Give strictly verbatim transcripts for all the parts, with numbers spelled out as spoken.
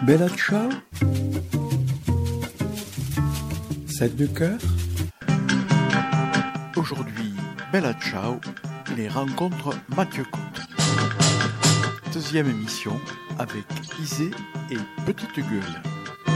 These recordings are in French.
Bella Ciao, sept de cœur. Aujourd'hui, Bella Ciao, les rencontres Mathieu Côte. Deuxième émission avec Isée et Petite Gueule.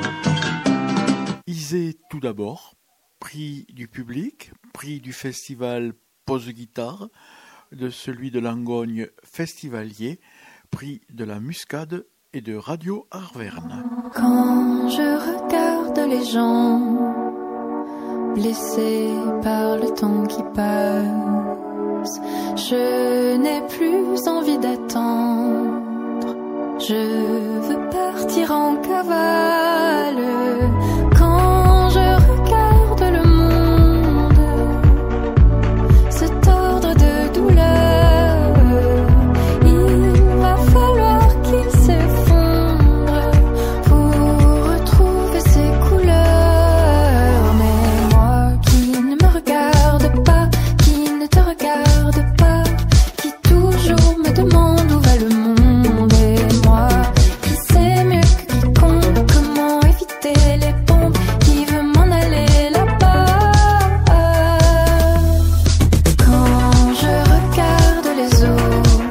Isée tout d'abord, prix du public, prix du festival Pose Guitare, de celui de Langogne Festivalier, prix de la Muscade et de Radio Arverne. Quand je regarde les gens blessés par le temps qui passe, je n'ai plus envie d'attendre, je veux partir en cavale. Quand je regarde le monde se tordre de douleur, il va falloir qu'il s'effondre pour retrouver ses couleurs. Mais moi qui ne me regarde pas, qui ne te regarde pas, qui toujours me demande où va le monde, et moi qui sais mieux que quiconque comment éviter les bombes, qui veut m'en aller là-bas. Quand je regarde les autres,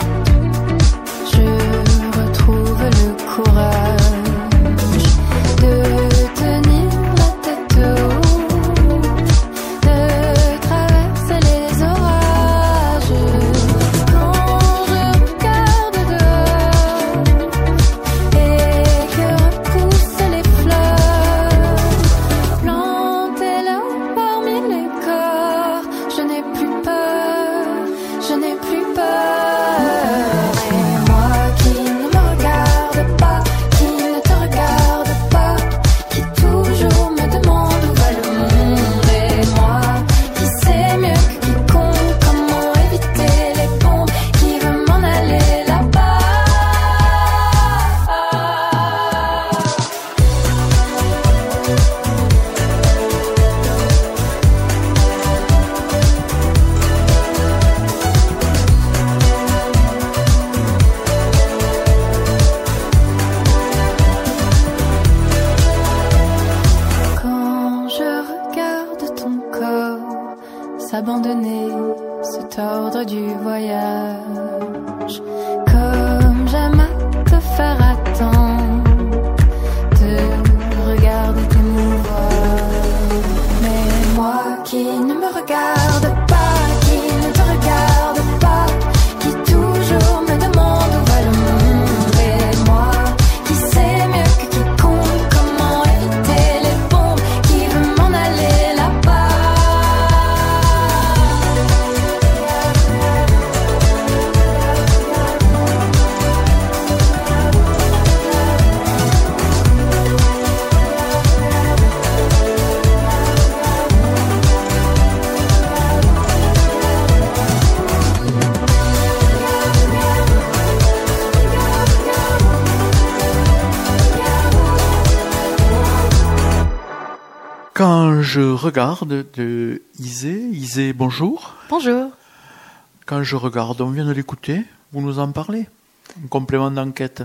je retrouve le courage de tenir la tête haute, de traverser les orages. Quand je regarde dehors et que repoussent les fleurs, plantées là parmi les corps, je n'ai plus peur, je n'ai plus peur. Et moi qui ne me regarde pas, qui ne te regarde pas, qui toujours me demande où va le monde, et moi qui sais mieux que quiconque comment éviter les bombes, qui veut m'en aller là-bas. Quand je regarde ton corps s'abandonner, se tordre du voyage, comme j'aime à te faire attendre, te regarder t'émouvoir. Mais moi qui ne me regarde pas, qui ne te regarde pas, qui toujours me demande où va le monde, et moi qui sais mieux que quiconque comment éviter les bombes, qui veut m'en aller là-bas. Quand je regarde de Isée, Isée, bonjour. Bonjour. Quand je regarde, on vient de l'écouter, vous nous en parlez. Un complément d'enquête.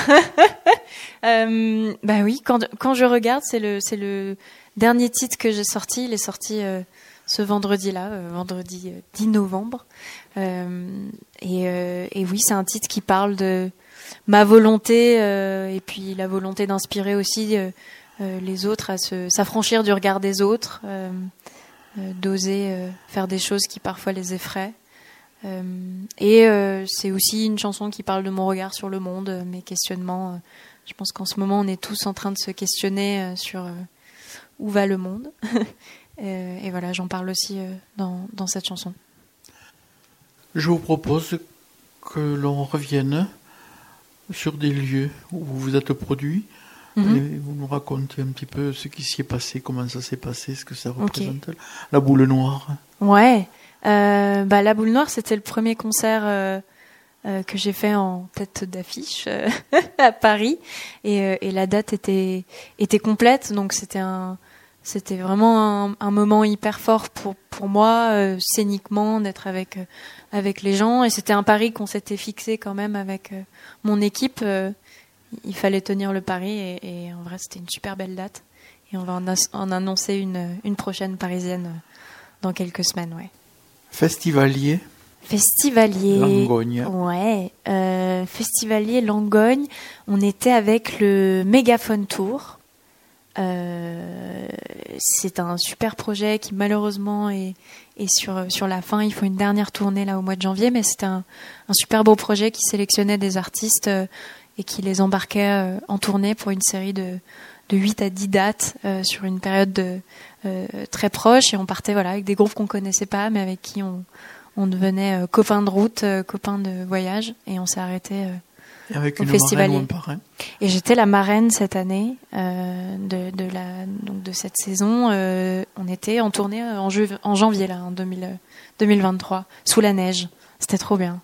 Euh, bah oui, quand, quand je regarde, c'est le, c'est le dernier titre que j'ai sorti. Il est sorti euh, ce vendredi-là, euh, vendredi euh, dix novembre. Euh, et, euh, et oui, c'est un titre qui parle de ma volonté euh, et puis la volonté d'inspirer aussi euh, euh, les autres à se, s'affranchir du regard des autres, euh, euh, d'oser euh, faire des choses qui parfois les effraient. Euh, et euh, c'est aussi une chanson qui parle de mon regard sur le monde, euh, mes questionnements. Euh, je pense qu'en ce moment, on est tous en train de se questionner euh, sur euh, où va le monde. euh, et voilà, j'en parle aussi euh, dans, dans cette chanson. Je vous propose que l'on revienne sur des lieux où vous vous êtes produit. Mm-hmm. Et vous nous racontez un petit peu ce qui s'y est passé, comment ça s'est passé, ce que ça représente. Okay. La boule noire. Ouais. Euh, bah, la boule noire, c'était le premier concert euh, euh, que j'ai fait en tête d'affiche euh, à Paris. Et, euh, et la date était, était complète. Donc c'était, un, c'était vraiment un, un moment hyper fort pour, pour moi, euh, scéniquement, d'être avec, euh, avec les gens. Et c'était un pari qu'on s'était fixé quand même avec euh, mon équipe. Euh, il fallait tenir le pari et, et en vrai c'était une super belle date. Et on va en, as- en annoncer une, une prochaine parisienne dans quelques semaines, ouais. Festivalier Festivalier. Langogne. Ouais, euh, Festivalier Langogne. On était avec le Mégaphone Tour. Euh, c'est un super projet qui malheureusement est, est sur, sur la fin. Il faut une dernière tournée là au mois de janvier, mais c'était un, un super beau projet qui sélectionnait des artistes euh, et qui les embarquait euh, en tournée pour une série de, de huit à dix dates euh, sur une période de, euh, très proche. Et on partait voilà, avec des groupes qu'on connaissait pas, mais avec qui on On devenait euh, copains de route, euh, copains de voyage, et on s'est arrêté euh, Et avec au une festivalier. marraine ou un parrain. Et j'étais la marraine cette année euh, de, de la donc de cette saison. Euh, on était en tournée en, ju- en janvier là, en deux mille, deux mille vingt-trois, sous la neige. C'était trop bien.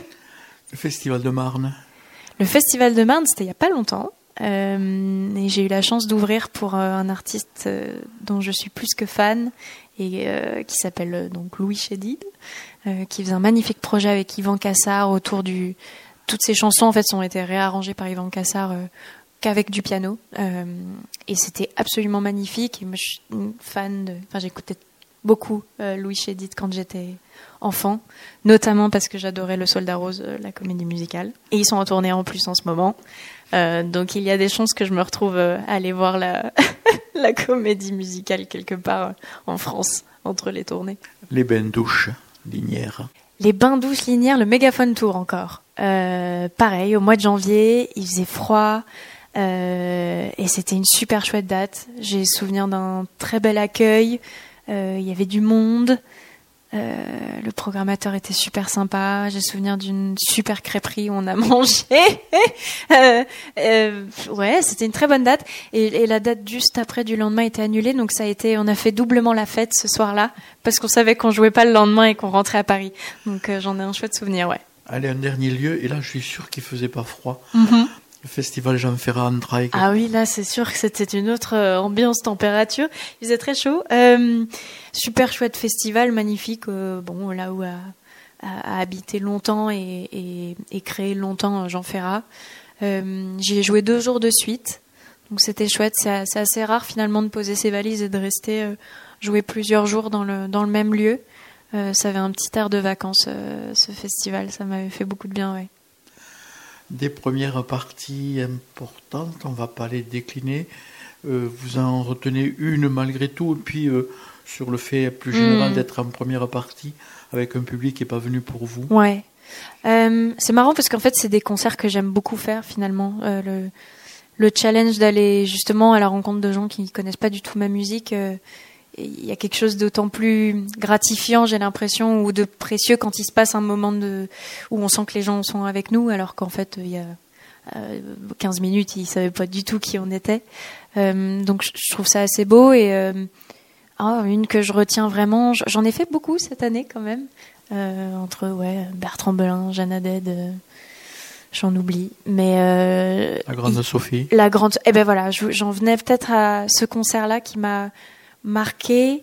Le Festival de Marne. Le Festival de Marne, c'était il y a pas longtemps. Euh, et j'ai eu la chance d'ouvrir pour euh, un artiste euh, dont je suis plus que fan et euh, qui s'appelle euh, donc Louis Chédid, euh, qui faisait un magnifique projet avec Yvan Cassar autour du. Toutes ces chansons en fait ont été réarrangées par Yvan Cassar euh, qu'avec du piano, euh, et c'était absolument magnifique. Et moi, je suis une fan de. Enfin, j'écoutais beaucoup euh, Louis Chédid quand j'étais enfant, notamment parce que j'adorais Le Soldat Rose, euh, la comédie musicale. Et ils sont en tournée en plus en ce moment. Euh, donc il y a des chances que je me retrouve euh, à aller voir la, la comédie musicale quelque part euh, en France, entre les tournées. Les bains-douches Linières. Les bains-douches Linières, le Mégaphone Tour encore. Euh, pareil, au mois de janvier, il faisait froid euh, et c'était une super chouette date. J'ai souvenir d'un très bel accueil, euh, il y avait du monde. Euh, le programmateur était super sympa. J'ai souvenir d'une super crêperie où on a mangé. euh, euh, ouais, c'était une très bonne date. Et, et la date juste après du lendemain était annulée, donc ça a été, on a fait doublement la fête ce soir-là parce qu'on savait qu'on jouait pas le lendemain et qu'on rentrait à Paris. Donc euh, j'en ai un chouette souvenir, ouais. Allez, un dernier lieu, et là je suis sûr qu'il faisait pas froid. Mm-hmm. Le Festival Jean Ferrat en Traille. Ah oui, là c'est sûr que c'était une autre euh, ambiance, température. Il faisait très chaud. Euh, super chouette festival, magnifique. Euh, bon, là où a, a, a habité longtemps et, et, et créé longtemps Jean Ferrat. Euh, j'y ai joué deux jours de suite, donc c'était chouette. C'est, c'est assez rare finalement de poser ses valises et de rester euh, jouer plusieurs jours dans le dans le même lieu. Euh, ça avait un petit air de vacances, euh, ce festival. Ça m'avait fait beaucoup de bien, ouais. Des premières parties importantes, on ne va pas les décliner. Euh, vous en retenez une malgré tout, et puis euh, sur le fait plus général mmh. d'être en première partie avec un public qui n'est pas venu pour vous. Ouais. Euh, c'est marrant parce qu'en fait, c'est des concerts que j'aime beaucoup faire finalement. Euh, le, le challenge d'aller justement à la rencontre de gens qui ne connaissent pas du tout ma musique. Euh, il y a quelque chose d'autant plus gratifiant, j'ai l'impression, ou de précieux quand il se passe un moment de où on sent que les gens sont avec nous, alors qu'en fait il y a euh, quinze minutes ils savaient pas du tout qui on était. Euh, donc je trouve ça assez beau. Et euh, oh, une que je retiens vraiment, j'en ai fait beaucoup cette année quand même, euh, entre ouais Bertrand Belin, Jeanne Haddad, euh, j'en oublie, mais euh, la grande il, Sophie. La grande, eh ben voilà, j'en venais peut-être à ce concert-là qui m'a marqué,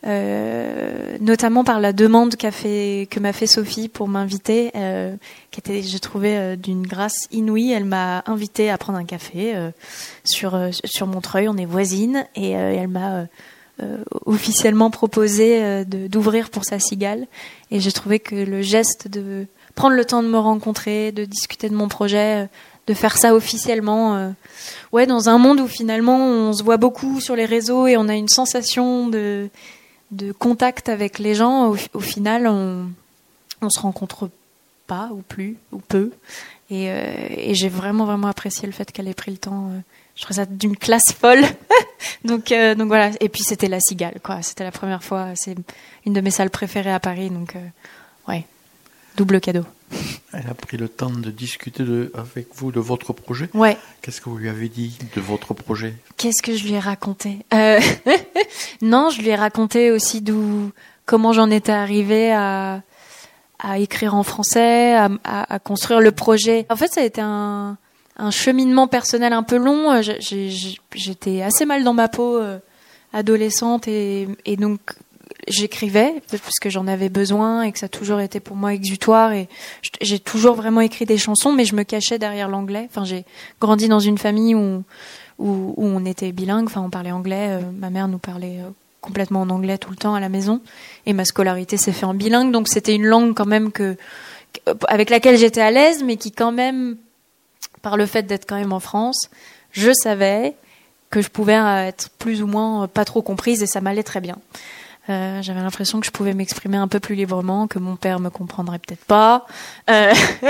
euh, notamment par la demande qu'a fait, que m'a fait Sophie pour m'inviter, euh, qui était, j'ai trouvé, euh, d'une grâce inouïe. Elle m'a invitée à prendre un café euh, sur euh, sur Montreuil, on est voisines, et, euh, et elle m'a euh, euh, officiellement proposé euh, de, d'ouvrir pour sa cigale. Et j'ai trouvé que le geste de prendre le temps de me rencontrer, de discuter de mon projet, euh, de faire ça officiellement, euh, ouais, dans un monde où finalement on se voit beaucoup sur les réseaux et on a une sensation de, de contact avec les gens, au, au final on, on se rencontre pas ou plus ou peu. Et, euh, et j'ai vraiment vraiment apprécié le fait qu'elle ait pris le temps. Euh, je trouvais ça d'une classe folle. donc euh, donc voilà. Et puis c'était la Cigale, quoi. C'était la première fois. C'est une de mes salles préférées à Paris, donc euh, ouais, double cadeau. Elle a pris le temps de discuter de, avec vous de votre projet. Ouais. Qu'est-ce que vous lui avez dit de votre projet ? Qu'est-ce que je lui ai raconté ? euh, Non, je lui ai raconté aussi d'où, comment j'en étais arrivée à, à écrire en français, à, à, à construire le projet. En fait, ça a été un, un cheminement personnel un peu long. J'ai, j'ai, j'étais assez mal dans ma peau, euh, adolescente, et, et donc j'écrivais parce que j'en avais besoin et que ça a toujours été pour moi exutoire, et j'ai toujours vraiment écrit des chansons, mais je me cachais derrière l'anglais. Enfin, j'ai grandi dans une famille où où, où on était bilingue, enfin on parlait anglais, euh, ma mère nous parlait euh, complètement en anglais tout le temps à la maison, et ma scolarité s'est faite en bilingue, donc c'était une langue quand même que avec laquelle j'étais à l'aise, mais qui quand même, par le fait d'être quand même en France, je savais que je pouvais être plus ou moins pas trop comprise, et ça m'allait très bien. Euh, j'avais l'impression que je pouvais m'exprimer un peu plus librement, que mon père me comprendrait peut-être pas. Euh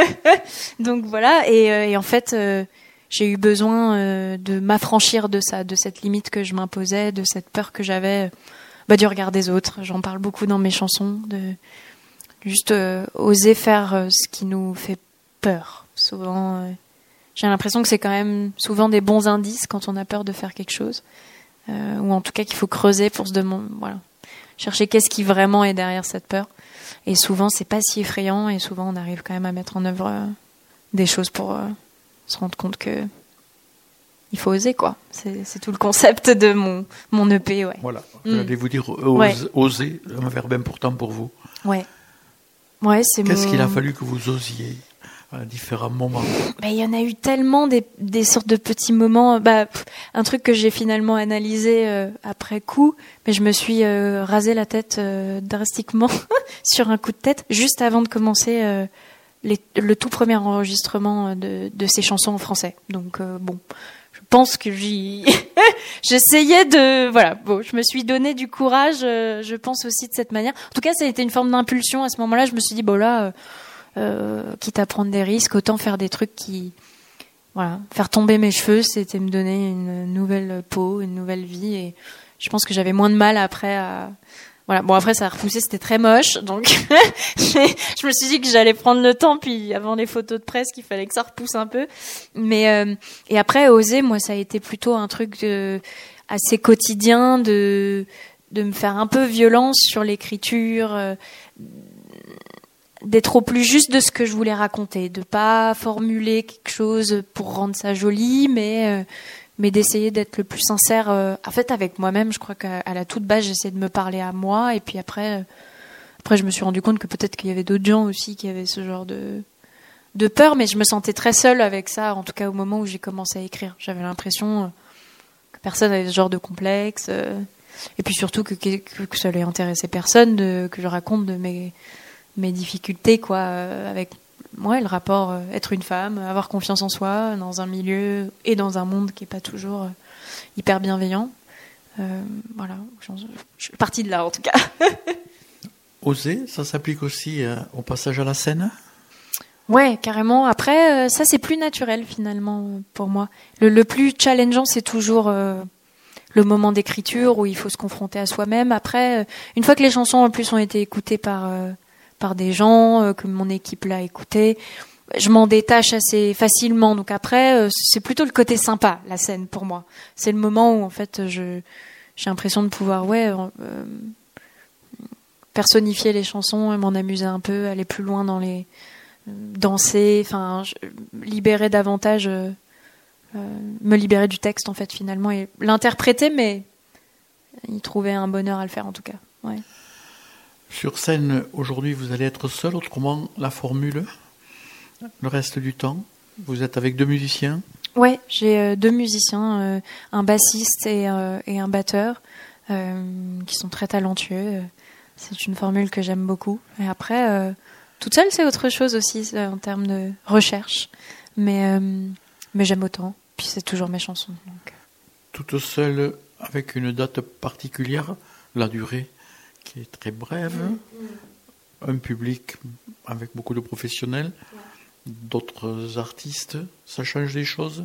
donc voilà, et, euh, et en fait, euh, j'ai eu besoin euh, de m'affranchir de ça, de cette limite que je m'imposais, de cette peur que j'avais bah, du regard des autres. J'en parle beaucoup dans mes chansons, de juste euh, oser faire euh, ce qui nous fait peur. Souvent, euh, j'ai l'impression que c'est quand même souvent des bons indices quand on a peur de faire quelque chose, euh, ou en tout cas qu'il faut creuser pour se demander, voilà, chercher qu'est-ce qui vraiment est derrière cette peur. Et souvent, c'est pas si effrayant, et souvent, on arrive quand même à mettre en œuvre euh, des choses pour euh, se rendre compte que il faut oser, quoi. C'est, c'est tout le concept de mon, mon E P, ouais. Voilà, Mm. j'allais vous dire ose, Ouais. oser, un verbe important pour vous. Ouais. Ouais, c'est Qu'est-ce mon... qu'il a fallu que vous osiez à différents moments? Bah, il y en a eu tellement des, des sortes de petits moments. Bah, pff, un truc que j'ai finalement analysé euh, après coup, mais je me suis euh, rasé la tête euh, drastiquement sur un coup de tête juste avant de commencer euh, les, le tout premier enregistrement de, de ces chansons en français. Donc euh, bon, je pense que j'y j'essayais de voilà. Bon, je me suis donné du courage. Euh, je pense aussi de cette manière. En tout cas, ça a été une forme d'impulsion à ce moment-là. Je me suis dit bon là. Euh, Euh, quitte à prendre des risques, autant faire des trucs qui, voilà, faire tomber mes cheveux, c'était me donner une nouvelle peau, une nouvelle vie, et je pense que j'avais moins de mal après à, voilà, bon après ça a repoussé, c'était très moche, donc je me suis dit que j'allais prendre le temps, puis avant les photos de presse, qu'il fallait que ça repousse un peu, mais euh, et après oser, moi ça a été plutôt un truc de, assez quotidien, de de me faire un peu violence sur l'écriture. Euh, d'être au plus juste de ce que je voulais raconter, de pas formuler quelque chose pour rendre ça joli, mais euh, mais d'essayer d'être le plus sincère. Euh, en fait, avec moi-même, je crois qu'à à la toute base, j'essayais de me parler à moi, et puis après, euh, après, je me suis rendu compte que peut-être qu'il y avait d'autres gens aussi qui avaient ce genre de de peur, mais je me sentais très seule avec ça. En tout cas, au moment où j'ai commencé à écrire, j'avais l'impression euh, que personne avait ce genre de complexe, euh, et puis surtout que que, que ça allait intéresser personne, de, que je raconte de mes mes difficultés, quoi, euh, avec ouais, le rapport euh, être une femme, avoir confiance en soi dans un milieu et dans un monde qui est pas toujours euh, hyper bienveillant. Euh, voilà, je suis partie de là en tout cas. Oser, ça s'applique aussi euh, au passage à la scène? Ouais, carrément. Après, euh, ça c'est plus naturel finalement euh, pour moi. Le, le plus challengeant, c'est toujours euh, le moment d'écriture où il faut se confronter à soi-même. Après, euh, une fois que les chansons en plus ont été écoutées par euh, par des gens, euh, que mon équipe l'a écouté, je m'en détache assez facilement. Donc après, euh, c'est plutôt le côté sympa, la scène, pour moi. C'est le moment où, en fait, je, j'ai l'impression de pouvoir, ouais, euh, personnifier les chansons et m'en amuser un peu, aller plus loin dans les... danser, enfin, libérer davantage... Euh, euh, me libérer du texte, en fait, finalement, et l'interpréter, mais y trouver un bonheur à le faire, en tout cas, ouais. Sur scène, aujourd'hui, vous allez être seul, autrement, la formule, le reste du temps, vous êtes avec deux musiciens? Ouais, j'ai euh, deux musiciens, euh, un bassiste et, euh, et un batteur, euh, qui sont très talentueux. C'est une formule que j'aime beaucoup. Et après, euh, toute seule, c'est autre chose aussi, euh, en termes de recherche. Mais, euh, mais j'aime autant. Puis c'est toujours mes chansons. Donc. Toute seule, avec une date particulière, la durée qui est très brève, mmh. un public avec beaucoup de professionnels, ouais. D'autres artistes, ça change des choses?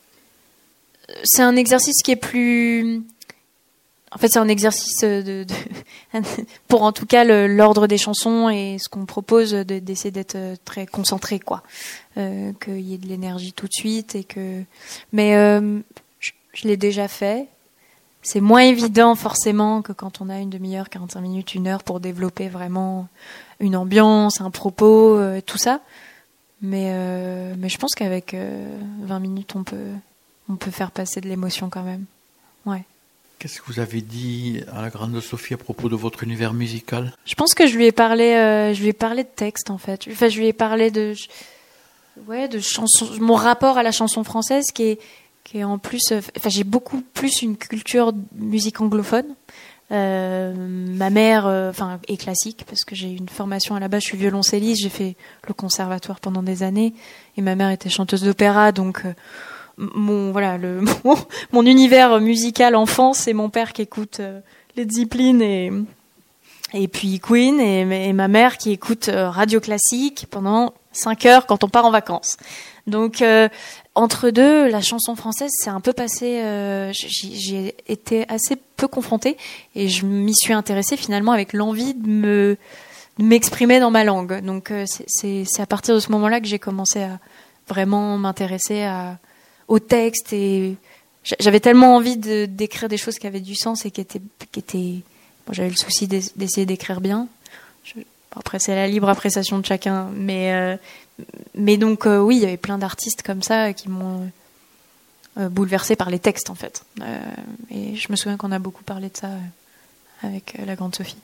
C'est un exercice qui est plus... En fait, c'est un exercice de, de... pour en tout cas le, l'ordre des chansons et ce qu'on propose, de, d'essayer d'être très concentré, quoi. Euh, qu'il y ait de l'énergie tout de suite et que... Mais euh, je, je l'ai déjà fait. C'est moins évident forcément que quand on a une demi-heure, quarante-cinq minutes, une heure pour développer vraiment une ambiance, un propos, euh, tout ça. Mais, euh, mais je pense qu'avec euh, vingt minutes, on peut, on peut faire passer de l'émotion quand même. Ouais. Qu'est-ce que vous avez dit à la grande Sophie à propos de votre univers musical? Je pense que je lui ai parlé, euh, je lui ai parlé de texte en fait. Enfin, je lui ai parlé de, ouais, de chansons, mon rapport à la chanson française qui est, qui est en plus, euh, enfin, j'ai beaucoup plus une culture de musique anglophone. Euh, ma mère, euh, enfin, est classique parce que j'ai une formation à la base. Je suis violoncelliste, j'ai fait le conservatoire pendant des années, et ma mère était chanteuse d'opéra, donc. Euh, Mon voilà le mon, mon univers musical enfant, c'est mon père qui écoute euh, Led Zeppelin et et puis Queen, et, et ma mère qui écoute euh, radio classique pendant cinq heures quand on part en vacances. Donc euh, entre deux, la chanson française c'est un peu passé. Euh, j'ai, j'ai été assez peu confrontée et je m'y suis intéressée finalement avec l'envie de me de m'exprimer dans ma langue. Donc euh, c'est, c'est c'est à partir de ce moment-là que j'ai commencé à vraiment m'intéresser à au texte, et j'avais tellement envie de d'écrire des choses qui avaient du sens et qui étaient qui étaient bon, j'avais le souci d'essayer d'écrire bien. Je, après c'est la libre appréciation de chacun, mais euh, mais donc euh, oui, il y avait plein d'artistes comme ça qui m'ont euh, bouleversée par les textes en fait. Euh, et je me souviens qu'on a beaucoup parlé de ça euh, avec euh, la grande Sophie.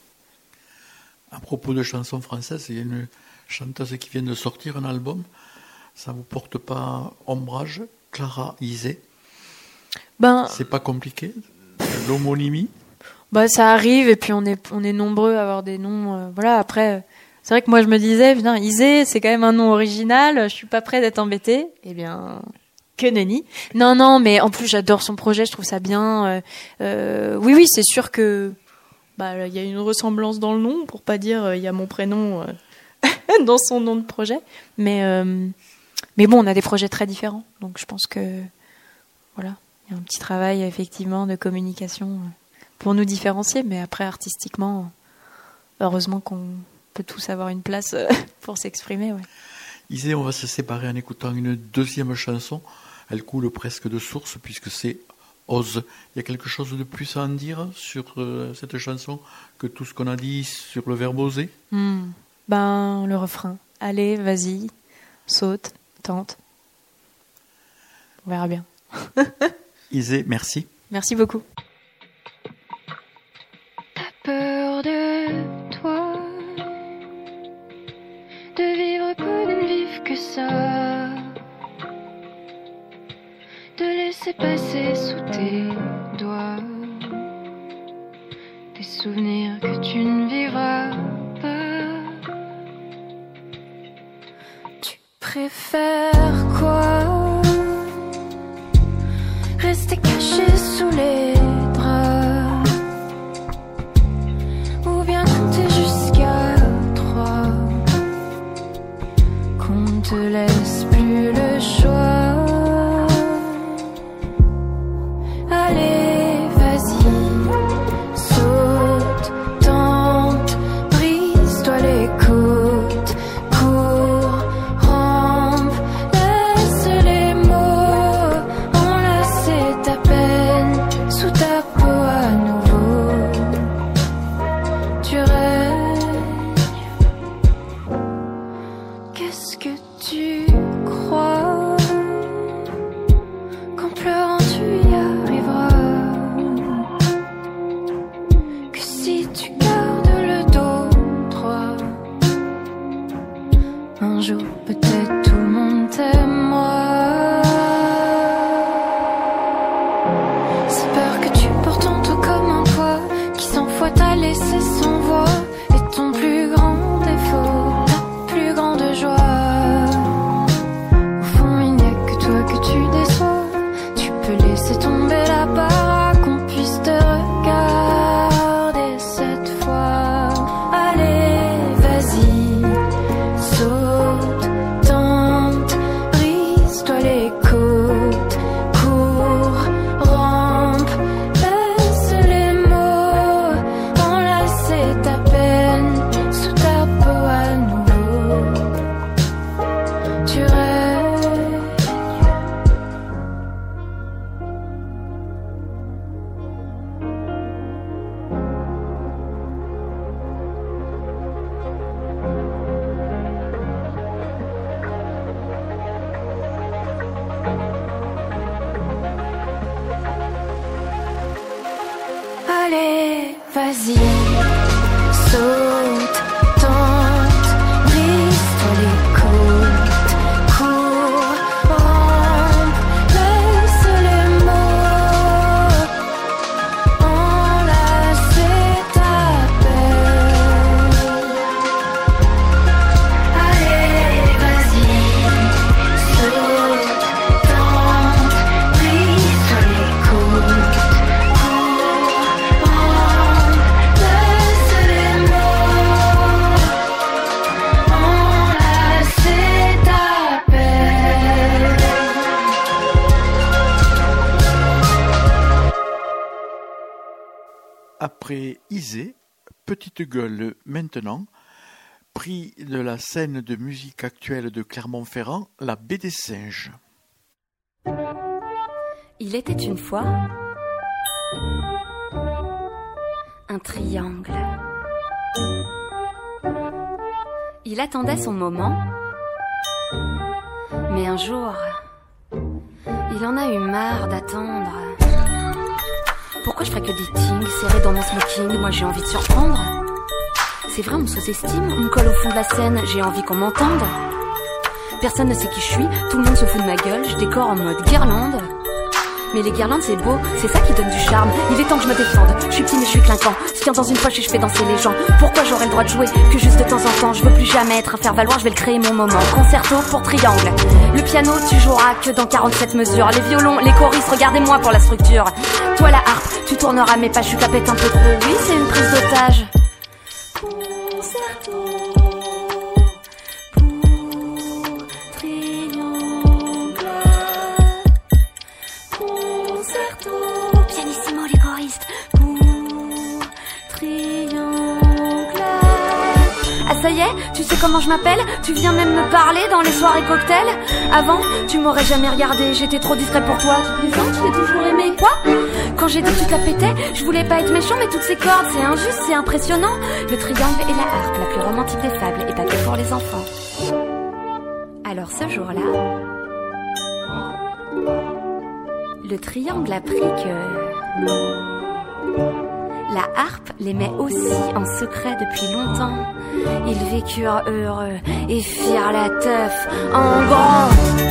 À propos de chansons françaises, il y a une chanteuse qui vient de sortir un album. Ça vous porte pas ombrage? Clara Isé. Ben, c'est pas compliqué, l'homonymie. Bah ça arrive, et puis on est on est nombreux à avoir des noms. Euh, voilà. Après, c'est vrai que moi je me disais, putain, Isé, c'est quand même un nom original. Je suis pas près d'être embêtée. Eh bien, que nenni. Non non, mais en plus j'adore son projet. Je trouve ça bien. Euh, euh, oui oui, c'est sûr que bah il y a une ressemblance dans le nom, pour pas dire il y a mon prénom euh, dans son nom de projet. Mais euh, Mais bon, on a des projets très différents, donc je pense que voilà, il y a un petit travail effectivement de communication pour nous différencier, mais après artistiquement, heureusement qu'on peut tous avoir une place pour s'exprimer. Ouais. Isé, on va se séparer en écoutant une deuxième chanson. Elle coule presque de source puisque c'est Ose. Il y a quelque chose de plus à en dire sur euh, cette chanson que tout ce qu'on a dit sur le verbe oser? mmh. Ben le refrain. Allez, vas-y, saute. Tente. On verra bien. Isé, merci. Merci beaucoup. T'as peur de toi, de vivre pour ne vivre que ça, de laisser passer sous tes doigts des souvenirs que tu ne vivras pas. Tu préfères quoi? Rester caché sous les draps, ou bien compter jusqu'à trois, qu'on te laisse plus le choix. Allez, vas-y, saute, tente, brise-toi les côtes, cours, rampe, vas-y, saute, tente, brise-toi les côtes, cours, rampe, laisse les mots, enlacer ta peine. Allez, vas-y, saute, tente, brise-toi les côtes, Après Isée, Petite Gueule maintenant, prix de la scène de musique actuelle de Clermont-Ferrand, la Baie des Singes. Il était une fois un triangle. Il attendait son moment, mais un jour, il en a eu marre d'attendre. Pourquoi je ferais que des tings serrés dans mon smoking? Moi j'ai envie de surprendre. C'est vrai, on me sous-estime, on me colle au fond de la scène, j'ai envie qu'on m'entende. Personne ne sait qui je suis, tout le monde se fout de ma gueule, je décore en mode guirlande. Mais les guirlandes c'est beau, c'est ça qui donne du charme. Il est temps que je me défende, je suis petit mais je suis clinquant. Je tiens dans une poche et je fais danser les gens. Pourquoi j'aurais le droit de jouer que juste de temps en temps? Je veux plus jamais être un faire-valoir, je vais le créer mon moment. Concerto pour triangle. Le piano tu joueras que dans quarante-sept mesures. Les violons, les choristes, regardez-moi pour la structure. Toi la harpe, tu tourneras mes pas, je suis capette un peu trop. Oui c'est une prise d'otage. Concerto pour triangle. Concerto, pianissimo les choristes pour triangle. Ah ça y est, tu sais comment je m'appelle? Tu viens même me parler dans les soirées cocktails? Avant, tu m'aurais jamais regardé, j'étais trop discret pour toi. Tu plaisantes, je t'ai toujours aimé. Quoi? Quand j'ai dit que tu te la pétais, je voulais pas être méchant, mais toutes ces cordes, c'est injuste, c'est impressionnant. Le triangle et la harpe, la plus romantique des fables, et pas que pour les enfants. Alors ce jour-là, le triangle apprit que la harpe l'aimait aussi en secret depuis longtemps. Ils vécurent heureux et firent la teuf en grand.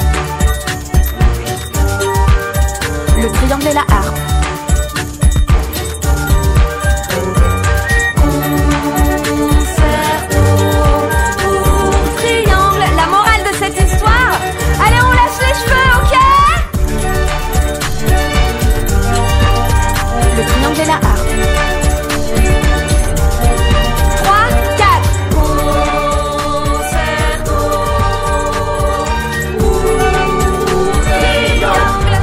Le triangle et la harpe. Concerto pour triangle. La morale de cette histoire, allez on lâche les cheveux, ok? Le triangle et la harpe. trois, quatre. Concerto pour triangle.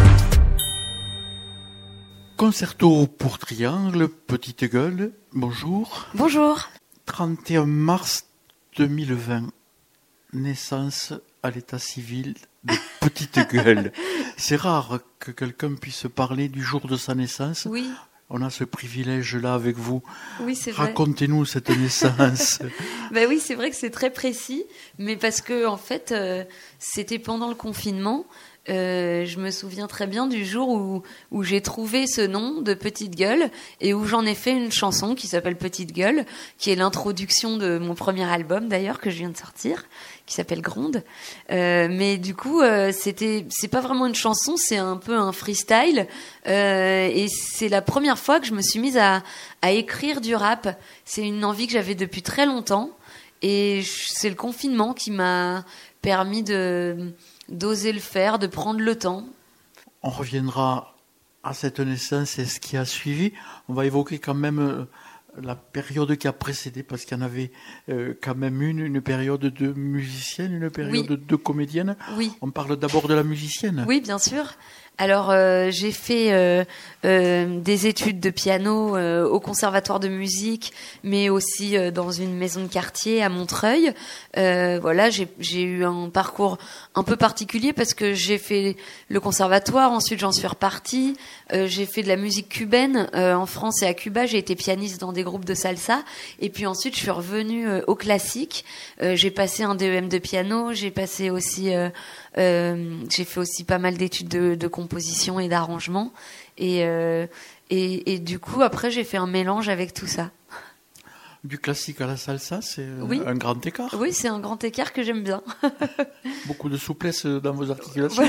Concerto pour triangle, Petite Gueule, bonjour. Bonjour. trente et un mars deux mille vingt, naissance à l'état civil de Petite Gueule. C'est rare que quelqu'un puisse parler du jour de sa naissance. Oui, On a ce privilège-là avec vous. oui, c'est vrai. Racontez-nous cette naissance. Ben oui, c'est vrai que c'est très précis, mais parce que en fait, euh, c'était pendant le confinement. Euh, je me souviens très bien du jour où, où j'ai trouvé ce nom de Petite Gueule et où j'en ai fait une chanson qui s'appelle Petite Gueule, qui est l'introduction de mon premier album d'ailleurs que je viens de sortir, qui s'appelle Gronde. Euh, mais du coup, euh, c'était, c'est pas vraiment une chanson, c'est un peu un freestyle. Euh, et c'est la première fois que je me suis mise à, à écrire du rap. C'est une envie que j'avais depuis très longtemps. Et c'est le confinement qui m'a permis de d'oser le faire, de prendre le temps. On reviendra à cette naissance et ce qui a suivi. On va évoquer quand même la période qui a précédé, parce qu'il y en avait euh, quand même une, une période de musicienne, une période Oui. de comédienne. Oui. On parle d'abord de la musicienne. Oui, bien sûr. Alors, euh, j'ai fait euh, euh, des études de piano euh, au conservatoire de musique, mais aussi euh, dans une maison de quartier à Montreuil. Euh, voilà, j'ai, j'ai eu un parcours un peu particulier parce que j'ai fait le conservatoire, ensuite j'en suis repartie. Euh, j'ai fait de la musique cubaine euh, en France et à Cuba. J'ai été pianiste dans des groupes de salsa. Et puis ensuite, je suis revenue euh, au classique. Euh, j'ai passé un D E M de piano. J'ai passé aussi... Euh, Euh, j'ai fait aussi pas mal d'études de, de composition et d'arrangement et, euh, Et, et du coup, après, j'ai fait un mélange avec tout ça. Du classique à la salsa, c'est oui. un grand écart. Oui, c'est un grand écart que j'aime bien. Beaucoup de souplesse dans vos articulations.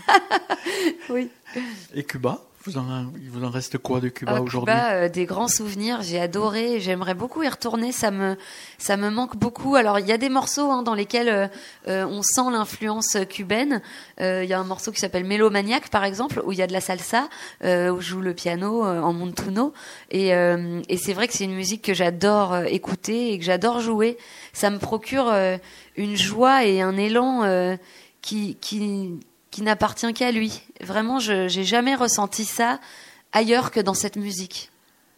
Oui. Et Cuba, vous en, il vous en reste quoi de Cuba ah, aujourd'hui? Cuba, euh, des grands souvenirs. J'ai adoré. J'aimerais beaucoup y retourner. Ça me, ça me manque beaucoup. Alors, il y a des morceaux hein, dans lesquels euh, euh, on sent l'influence cubaine. Il euh, y a un morceau qui s'appelle Mélomaniaque, par exemple, où il y a de la salsa, euh, où je joue le piano euh, en montuno. Et, euh, et c'est vrai que c'est une musique que j'adore euh, écouter et que j'adore jouer. Ça me procure euh, une joie et un élan euh, qui, qui qui n'appartient qu'à lui. Vraiment, je j'ai jamais ressenti ça ailleurs que dans cette musique.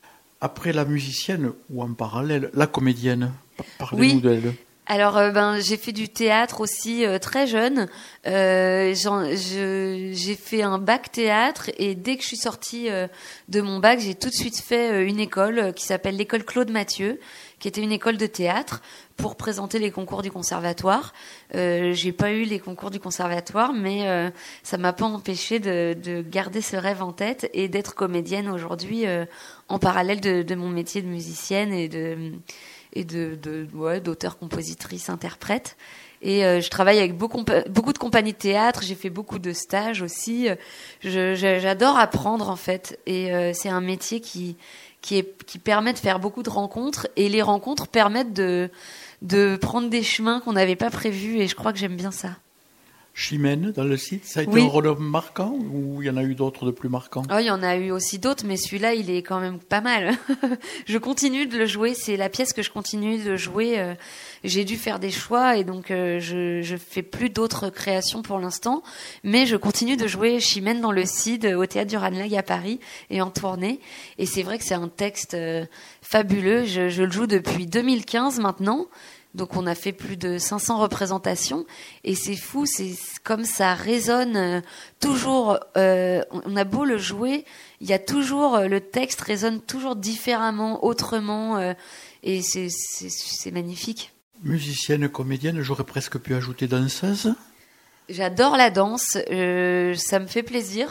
Après la musicienne, ou en parallèle, la comédienne, parlez-nous oui. d'elle. Alors, euh, ben, j'ai fait du théâtre aussi euh, très jeune. Euh, j'en, je, j'ai fait un bac théâtre et dès que je suis sortie euh, de mon bac, j'ai tout de suite fait euh, une école euh, qui s'appelle l'école Claude Mathieu, qui était une école de théâtre pour présenter les concours du conservatoire. Euh, j'ai pas eu les concours du conservatoire, mais euh, ça m'a pas empêché de, de garder ce rêve en tête et d'être comédienne aujourd'hui euh, en parallèle de, de mon métier de musicienne et de et de, de ouais, d'auteur, compositrice, interprète. Et euh, je travaille avec beaucoup, beaucoup de compagnies de théâtre. J'ai fait beaucoup de stages aussi. Je, je, j'adore apprendre en fait, et euh, c'est un métier qui qui est qui permet de faire beaucoup de rencontres, et les rencontres permettent de de prendre des chemins qu'on n'avait pas prévus, et je crois que j'aime bien ça. Chimène, dans le site, ça a été oui. un rôle marquant, ou il y en a eu d'autres de plus marquants? Oh, il y en a eu aussi d'autres, mais celui-là, il est quand même pas mal. Je continue de le jouer, c'est la pièce que je continue de jouer. Euh, j'ai dû faire des choix, et donc euh, je je fais plus d'autres créations pour l'instant, mais je continue de jouer Chimène dans le Cid, au Théâtre du Ranelagh à Paris, et en tournée. Et c'est vrai que c'est un texte euh, fabuleux. Je, je le joue depuis deux mille quinze maintenant. Donc on a fait plus de cinq cents représentations, et c'est fou, c'est comme ça résonne euh, toujours. Euh, on a beau le jouer, il y a toujours euh, le texte résonne toujours différemment, autrement, euh, et c'est, c'est, c'est magnifique. Musicienne, comédienne, j'aurais presque pu ajouter danseuse. J'adore la danse, euh, ça me fait plaisir,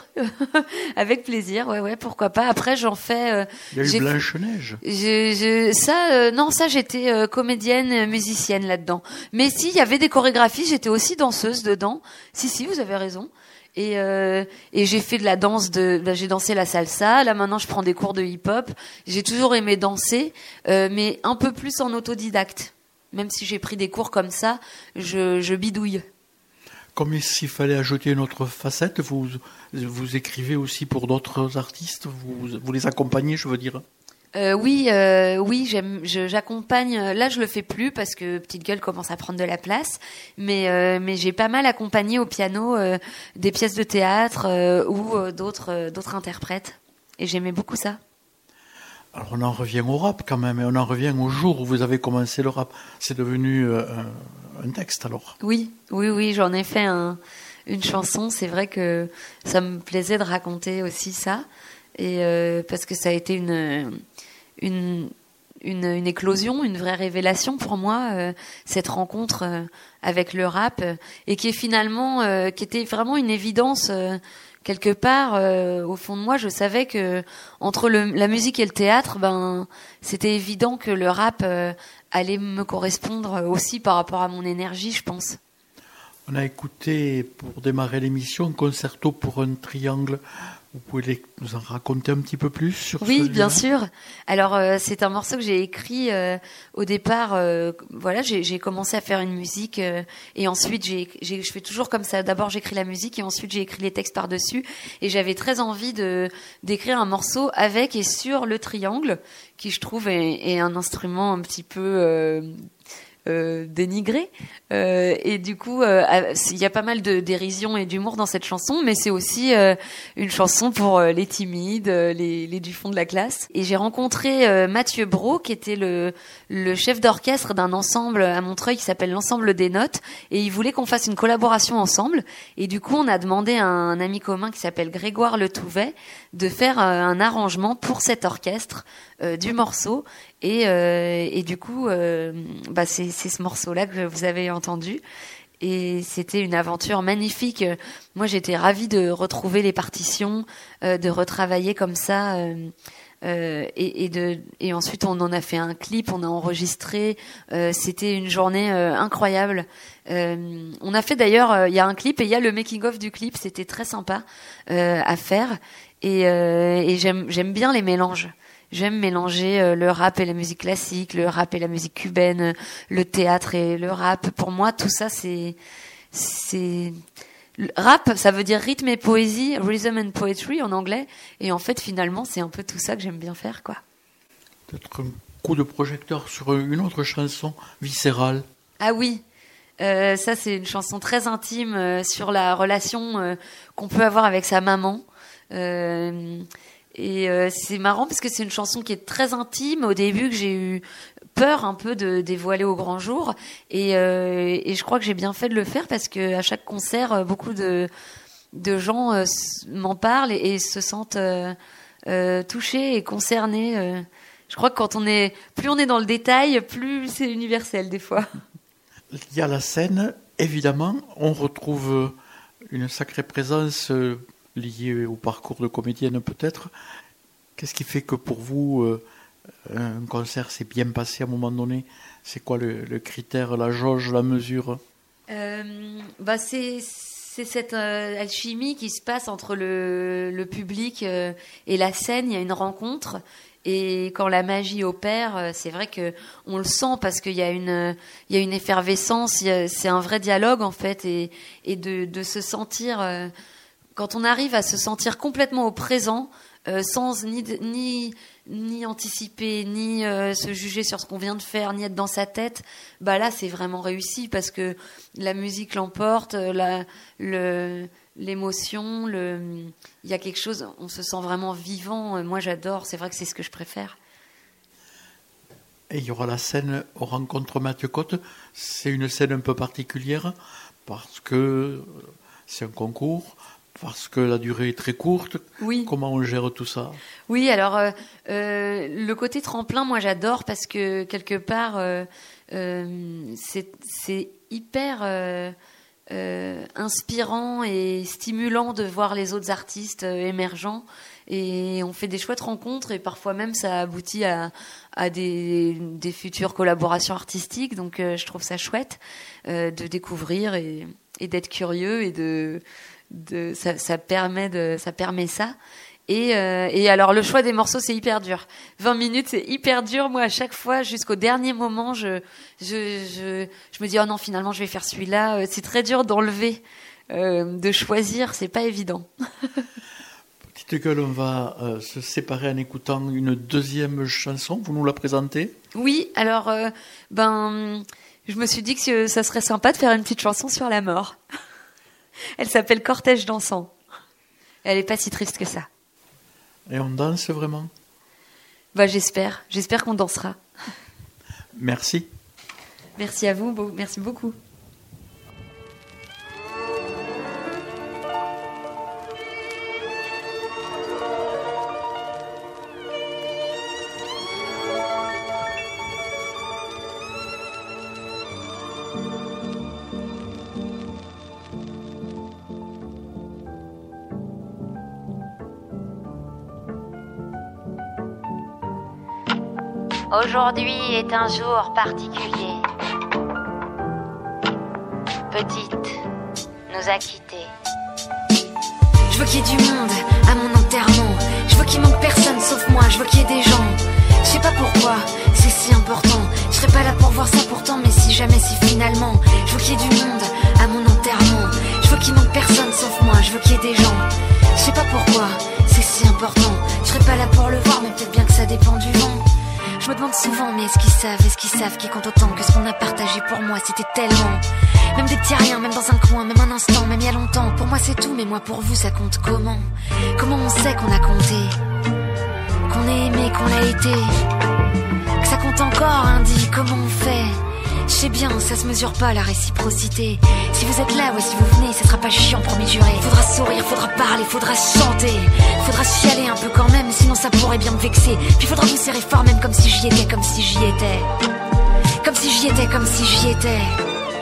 avec plaisir, ouais, ouais, pourquoi pas. Après, j'en fais. Euh, Il y a eu j'ai... Blanche-Neige. Je, je, ça, euh, non, ça, j'étais euh, comédienne, musicienne là-dedans. Mais si, il y avait des chorégraphies, j'étais aussi danseuse dedans. Si, si, vous avez raison. Et, euh, et j'ai fait de la danse de, ben, j'ai dansé la salsa. Là, maintenant, je prends des cours de hip-hop. J'ai toujours aimé danser, euh, mais un peu plus en autodidacte. Même si j'ai pris des cours comme ça, je, je bidouille. Comme s'il fallait ajouter une autre facette, vous, vous écrivez aussi pour d'autres artistes, vous, vous les accompagnez, je veux dire. Euh, oui, euh, oui, j'aime, je, j'accompagne. Là, je le fais plus parce que Petite Gueule commence à prendre de la place, mais euh, mais j'ai pas mal accompagné au piano euh, des pièces de théâtre euh, ou euh, d'autres euh, d'autres interprètes, et j'aimais beaucoup ça. Alors on en revient au rap quand même, et on en revient au jour où vous avez commencé le rap. C'est devenu euh, un, un texte alors. Oui, oui, oui, j'en ai fait un, une chanson. C'est vrai que ça me plaisait de raconter aussi ça, et euh, parce que ça a été une une une, une éclosion, une vraie révélation pour moi, euh, cette rencontre euh, avec le rap, euh, et qui est finalement, euh, qui était vraiment une évidence. Euh, Quelque part, euh, au fond de moi, je savais que entre le, la musique et le théâtre, ben, c'était évident que le rap euh, allait me correspondre aussi par rapport à mon énergie, je pense. On a écouté, pour démarrer l'émission, un concerto pour un triangle. Vous pouvez nous en raconter un petit peu plus sur Oui, celui-là? bien sûr. Alors, euh, c'est un morceau que j'ai écrit euh, au départ. Euh, voilà, j'ai, j'ai commencé à faire une musique euh, et ensuite, j'ai, j'ai, je fais toujours comme ça. D'abord, j'écris la musique et ensuite, j'ai écrit les textes par-dessus. Et j'avais très envie de d'écrire un morceau avec et sur le triangle, qui je trouve est, est un instrument un petit peu... Euh, Euh, dénigré, euh, et du coup euh, il y a pas mal de dérision et d'humour dans cette chanson, mais c'est aussi euh, une chanson pour euh, les timides, euh, les, les du fond de la classe. Et j'ai rencontré euh, Mathieu Brault, qui était le, le chef d'orchestre d'un ensemble à Montreuil qui s'appelle l'Ensemble des Notes, et il voulait qu'on fasse une collaboration ensemble, et du coup on a demandé à un ami commun qui s'appelle Grégoire Le Touvet de faire euh, un arrangement pour cet orchestre euh, du morceau. Et, euh, et du coup, euh, bah c'est, c'est ce morceau-là que vous avez entendu. Et c'était une aventure magnifique. Moi, j'étais ravie de retrouver les partitions, euh, de retravailler comme ça. Euh, euh, et, et, de, et ensuite, on en a fait un clip, on a enregistré. Euh, c'était une journée euh, incroyable. Euh, on a fait d'ailleurs, il euh, y a un clip et il y a le making-of du clip. C'était très sympa euh, à faire. Et, euh, et j'aime, j'aime bien les mélanges. J'aime mélanger euh, le rap et la musique classique, le rap et la musique cubaine, le théâtre et le rap. Pour moi, tout ça, c'est, c'est, le rap, ça veut dire rythme et poésie, rhythm and poetry en anglais. Et en fait, finalement, c'est un peu tout ça que j'aime bien faire, quoi. Peut-être un coup de projecteur sur une autre chanson, Viscérale. Ah oui. Euh, ça, c'est une chanson très intime euh, sur la relation euh, qu'on peut avoir avec sa maman. Euh, Et euh, c'est marrant parce que c'est une chanson qui est très intime. Au début, que j'ai eu peur un peu de dévoiler au grand jour, et, euh, et je crois que j'ai bien fait de le faire parce que à chaque concert, beaucoup de de gens euh, m'en parlent et, et se sentent euh, euh, touchés et concernés. Euh. Je crois que quand on est, plus on est dans le détail, plus c'est universel des fois. Il y a la scène, évidemment. On retrouve une sacrée présence liée au parcours de comédienne peut-être. Qu'est-ce qui fait que pour vous, euh, un concert s'est bien passé à un moment donné? C'est quoi le, le critère, la jauge, la mesure? euh, bah c'est, c'est cette euh, alchimie qui se passe entre le, le public euh, et la scène. Il y a une rencontre. Et quand la magie opère, c'est vrai que on le sent parce qu'il y a une, il y a une effervescence. Il y a, c'est un vrai dialogue en fait, et, et de, de se sentir... Euh, Quand on arrive à se sentir complètement au présent, euh, sans ni, ni, ni anticiper, ni euh, se juger sur ce qu'on vient de faire, ni être dans sa tête, bah là, c'est vraiment réussi parce que la musique l'emporte, la, le, l'émotion, le, il y a quelque chose, on se sent vraiment vivant. Moi, j'adore, c'est vrai que c'est ce que je préfère. Et il y aura la scène aux rencontres Mathieu Côte. C'est une scène un peu particulière parce que c'est un concours. Parce que la durée est très courte. Oui. Comment on gère tout ça? Oui, alors euh, euh, le côté tremplin, moi j'adore parce que quelque part euh, euh, c'est, c'est hyper euh, euh, inspirant et stimulant de voir les autres artistes euh, émergents. Et on fait des chouettes rencontres et parfois même ça aboutit à, à des, des futures collaborations artistiques. Donc euh, je trouve ça chouette euh, de découvrir et, et d'être curieux et de... De, ça, ça permet de, ça permet ça. Et, euh, et alors le choix des morceaux c'est hyper dur. vingt minutes c'est hyper dur. Moi à chaque fois jusqu'au dernier moment je, je, je, je me dis oh non finalement je vais faire celui-là. C'est très dur d'enlever, euh, de choisir, c'est pas évident. Petite gueule, on va euh, se séparer en écoutant une deuxième chanson. Vous nous la présentez? Oui. Alors euh, ben je me suis dit que ça serait sympa de faire une petite chanson sur la mort. Elle s'appelle Cortège dansant. Elle est pas si triste que ça. Et on danse vraiment? Bah j'espère, j'espère qu'on dansera. Merci. Merci à vous, merci beaucoup. Aujourd'hui est un jour particulier. Petite nous a quittés. Je veux qu'il y ait du monde à mon enterrement. Je veux qu'il manque personne sauf moi. Je veux qu'il y ait des gens. Je sais pas pourquoi c'est si important. Je serais pas là pour voir ça pourtant. Mais si jamais, si finalement. Je veux qu'il y ait du monde à mon enterrement. Je veux qu'il manque personne sauf moi. Je veux qu'il y ait des gens. Je sais pas pourquoi c'est si important. Je serais pas là pour le voir. Mais peut-être bien que ça dépend du vent. Je me demande souvent, mais est-ce qu'ils savent, est-ce qu'ils savent qu'ils comptent autant que ce qu'on a partagé pour moi, c'était tellement. Même des petits riens, même dans un coin, même un instant, même il y a longtemps. Pour moi c'est tout, mais moi pour vous ça compte comment? Comment on sait qu'on a compté, qu'on est aimé, qu'on l'a été, que ça compte encore, hein, dit, comment on fait? Je sais bien, ça se mesure pas la réciprocité. Si vous êtes là, ouais, si vous venez, ça sera pas chiant, promis juré. Faudra sourire, faudra parler, faudra chanter. Faudra chialer un peu quand même, sinon ça pourrait bien me vexer. Puis faudra vous serrer fort même comme si j'y étais, comme si j'y étais. Comme si j'y étais, comme si j'y étais. On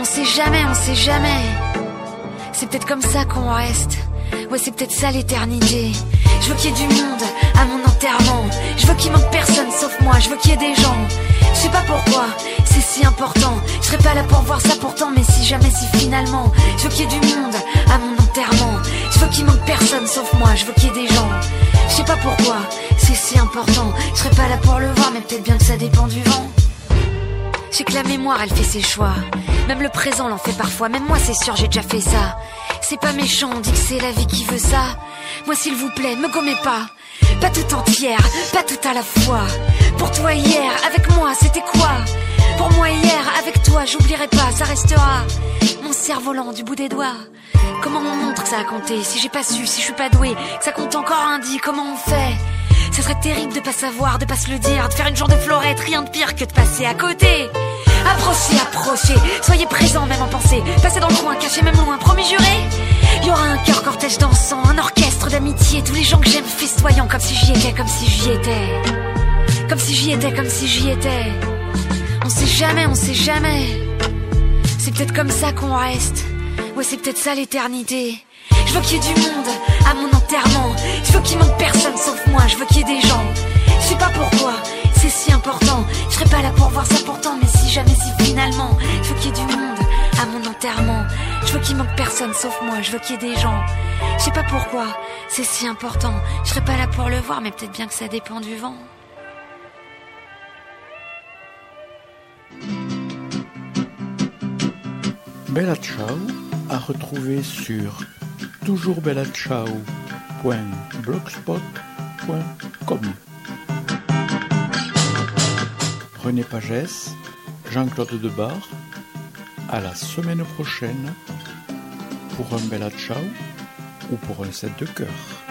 On sait jamais, on sait jamais. C'est peut-être comme ça qu'on reste. Ouais, c'est peut-être ça l'éternité. Je veux qu'il y ait du monde à mon enterrement. Je veux qu'il manque personne sauf moi. Je veux qu'il y ait des gens. Je sais pas pourquoi, c'est si important. Je serais pas là pour voir ça pourtant. Mais si jamais, si finalement, je veux qu'il y ait du monde à mon enterrement. Je veux qu'il manque personne sauf moi. Je veux qu'il y ait des gens. Je sais pas pourquoi, c'est si important. Je serais pas là pour le voir. Mais peut-être bien que ça dépend du vent. Je sais que la mémoire elle fait ses choix. Même le présent l'en fait parfois. Même moi c'est sûr j'ai déjà fait ça. C'est pas méchant, on dit que c'est la vie qui veut ça. Moi s'il vous plaît, me gommez pas. Pas tout entière, pas tout à la fois. Pour toi hier, avec moi c'était quoi? Pour moi hier, avec toi j'oublierai pas. Ça restera mon cerf-volant du bout des doigts. Comment on montre que ça a compté? Si j'ai pas su, si je suis pas doué, que ça compte encore un dit, comment on fait? Ça serait terrible de pas savoir, de pas se le dire, de faire une journée de florette, rien de pire que de passer à côté. Approchez, approchez, soyez présents même en pensée. Passez dans le coin, cachez même loin, promis juré. Il y aura un cœur cortège dansant, un orchestre d'amitié. Tous les gens que j'aime festoyant, comme si j'y étais, comme si j'y étais. Comme si j'y étais, comme si j'y étais. On sait jamais, on sait jamais. C'est peut-être comme ça qu'on reste. Ouais, c'est peut-être ça l'éternité. Je veux qu'il y ait du monde à mon enterrement. Je veux qu'il manque personne sauf moi. Je veux qu'il y ait des gens. Je sais pas pourquoi, c'est si important. Je serais pas là pour voir ça pourtant. Mais si jamais, si finalement, je veux qu'il y ait du monde à mon enterrement. Je veux qu'il manque personne sauf moi. Je veux qu'il y ait des gens. Je sais pas pourquoi, c'est si important. Je serais pas là pour le voir. Mais peut-être bien que ça dépend du vent. Bella Ciao à retrouver sur toujours bella ciao point blogspot point com. René Pagès, Jean-Claude Debar, à la semaine prochaine pour un Bella Ciao ou pour un set de cœur.